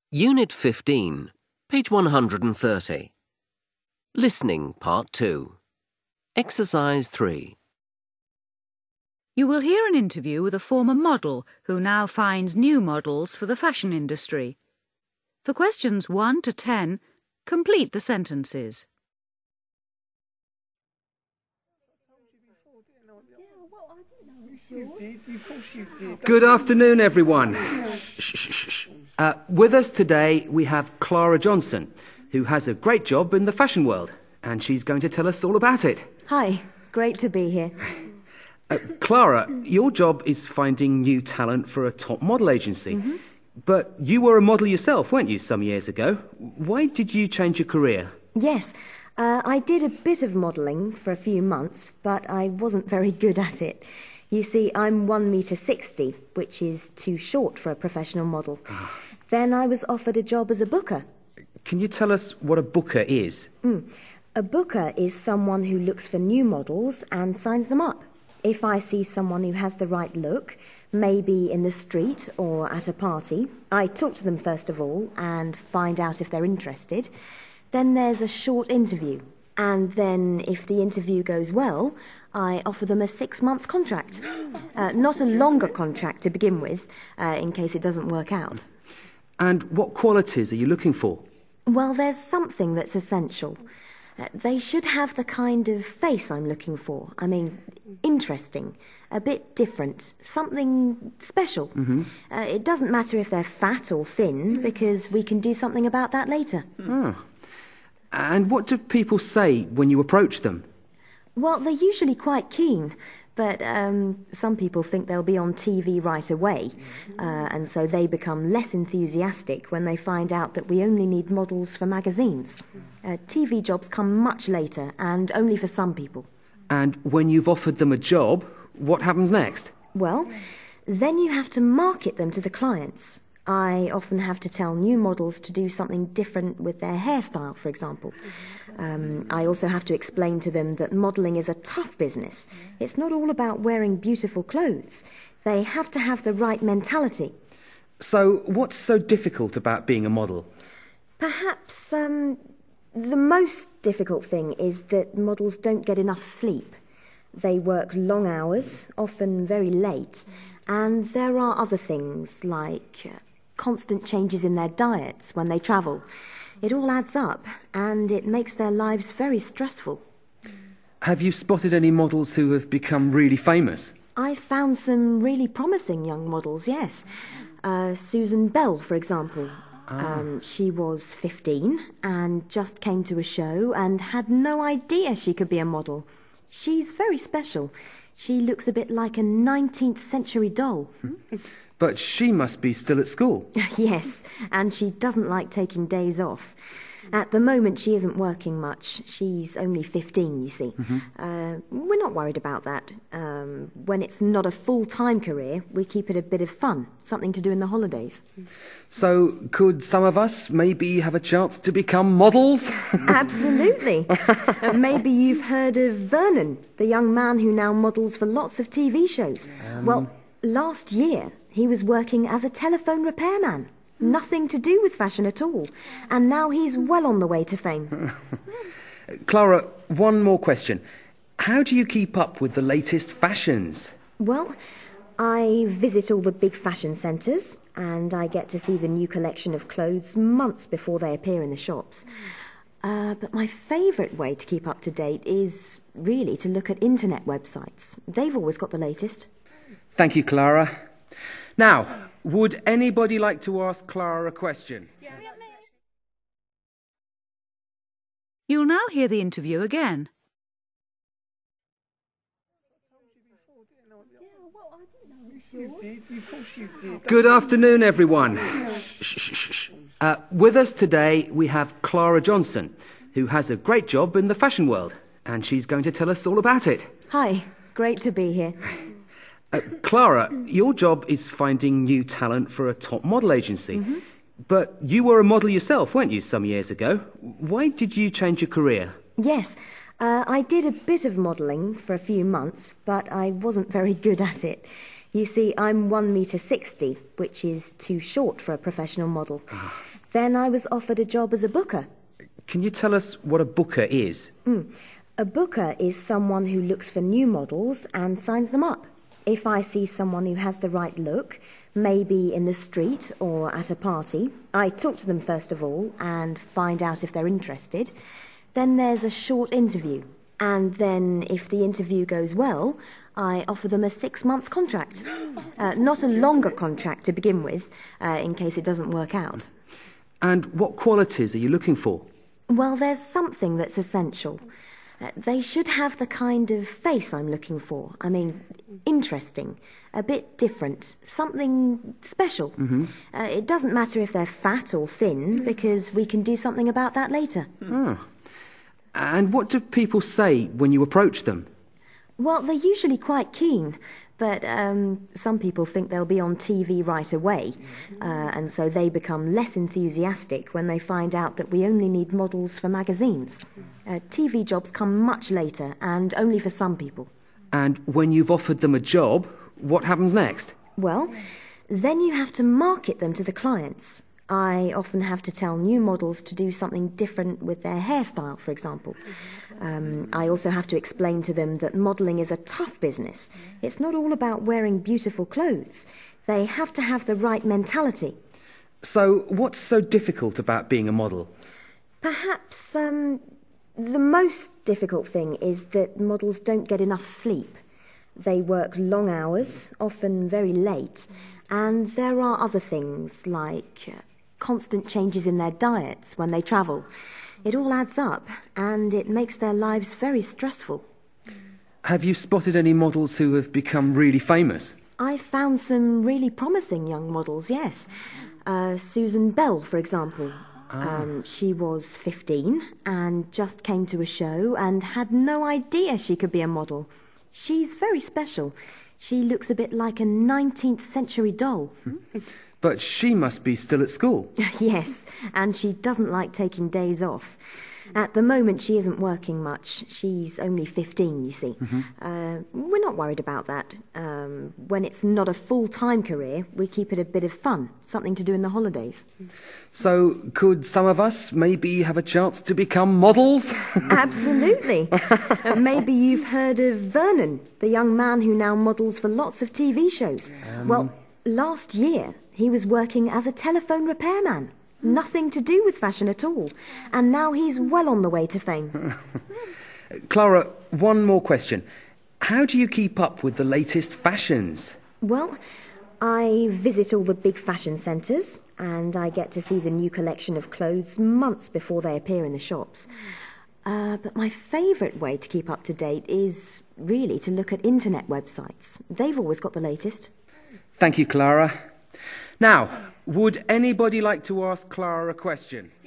Unit 15, page 130. Listening, Part 2. Exercise 3. You will hear an interview with a former model who now finds new models for the fashion industry. For questions 1 to 10, complete the sentences. Good afternoon, everyone. With us today we have Clara Johnson, who has a great job in the fashion world, and she's going to tell us all about it. Hi, great to be here. Clara, your job is finding new talent for a top model agency. But you were a model yourself, weren't you, some years ago? Why did you change your career? Yes, I did a bit of modelling for a few months, but I wasn't very good at it. You see, I'm 1.60 meters, which is too short for a professional model. Then I was offered a job as a booker. Can you tell us what a booker is? A booker is someone who looks for new models and signs them up. If I see someone who has the right look, maybe in the street or at a party, I talk to them first of all and find out if they're interested. Then there's a short interview. And then, if the interview goes well, I offer them a 6-month contract. Not a longer contract to begin with, in case it doesn't work out. And what qualities are you looking for? Well, there's something that's essential. They should have the kind of face I'm looking for. I mean, interesting, a bit different, something special. It doesn't matter if they're fat or thin, because we can do something about that later. And what do people say when you approach them? Well, they're usually quite keen, but some people think they'll be on TV right away, and so they become less enthusiastic when they find out that we only need models for magazines. TV jobs come much later, and only for some people. And when you've offered them a job, what happens next? Well, then you have to market them to the clients. I often have to tell new models to do something different with their hairstyle, for example. I also have to explain to them that modelling is a tough business. It's not all about wearing beautiful clothes. They have to have the right mentality. So what's so difficult about being a model? Perhaps the most difficult thing is that models don't get enough sleep. They work long hours, often very late, and there are other things like constant changes in their diets when they travel. It all adds up, and it makes their lives very stressful. Have you spotted any models who have become really famous? I've found some really promising young models, yes. Susan Bell, for example. She was 15 and just came to a show and had no idea she could be a model. She's very special. She looks a bit like a 19th century doll. But she must be still at school. Yes, and she doesn't like taking days off. At the moment, she isn't working much. She's only 15, you see. We're not worried about that. When it's not a full-time career, we keep it a bit of fun, something to do in the holidays. So could some of us maybe have a chance to become models? Absolutely. Maybe you've heard of Vernon, the young man who now models for lots of TV shows. Well, last year, he was working as a telephone repairman. Nothing to do with fashion at all. And now he's well on the way to fame. Clara, one more question. How do you keep up with the latest fashions? Well, I visit all the big fashion centres, and I get to see the new collection of clothes months before they appear in the shops. But my favourite way to keep up to date is really to look at internet websites. They've always got the latest. Thank you, Clara. Now, would anybody like to ask Clara a question? You'll now hear the interview again. Good afternoon, everyone. With us today we have Clara Johnson, who has a great job in the fashion world, and she's going to tell us all about it. Hi, great to be here. Clara, your job is finding new talent for a top model agency. But you were a model yourself, weren't you, some years ago? Why did you change your career? Yes, I did a bit of modelling for a few months, but I wasn't very good at it. You see, I'm 1.60 meters, which is too short for a professional model. Then I was offered a job as a booker. Can you tell us what a booker is? A booker is someone who looks for new models and signs them up. If I see someone who has the right look, maybe in the street or at a party, I talk to them first of all and find out if they're interested. Then there's a short interview. And then, if the interview goes well, I offer them a 6-month contract. Not a longer contract to begin with, in case it doesn't work out. And what qualities are you looking for? Well, there's something that's essential. They should have the kind of face I'm looking for. I mean, interesting, a bit different, something special. It doesn't matter if they're fat or thin, because we can do something about that later. And what do people say when you approach them? Well, they're usually quite keen, but some people think they'll be on TV right away, and so they become less enthusiastic when they find out that we only need models for magazines. TV jobs come much later, and only for some people. And when you've offered them a job, what happens next? Well, then you have to market them to the clients. I often have to tell new models to do something different with their hairstyle, for example. I also have to explain to them that modelling is a tough business. It's not all about wearing beautiful clothes. They have to have the right mentality. So, what's so difficult about being a model? Perhaps the most difficult thing is that models don't get enough sleep. They work long hours, often very late, and there are other things like constant changes in their diets when they travel. It all adds up, and it makes their lives very stressful. Have you spotted any models who have become really famous? I've found some really promising young models, yes. Susan Bell, for example. She was 15 and just came to a show and had no idea she could be a model. She's very special. She looks a bit like a 19th century doll. But she must be still at school. Yes, and she doesn't like taking days off. At the moment, she isn't working much. She's only 15, you see. We're not worried about that. When it's not a full-time career, we keep it a bit of fun, something to do in the holidays. So, could some of us maybe have a chance to become models? Absolutely. Maybe you've heard of Vernon, the young man who now models for lots of TV shows. Well, last year, he was working as a telephone repairman. Nothing to do with fashion at all. And now he's well on the way to fame. Clara, one more question. How do you keep up with the latest fashions? Well, I visit all the big fashion centres, and I get to see the new collection of clothes months before they appear in the shops. But my favourite way to keep up to date is really to look at internet websites. They've always got the latest. Thank you, Clara. Now, would anybody like to ask Clara a question?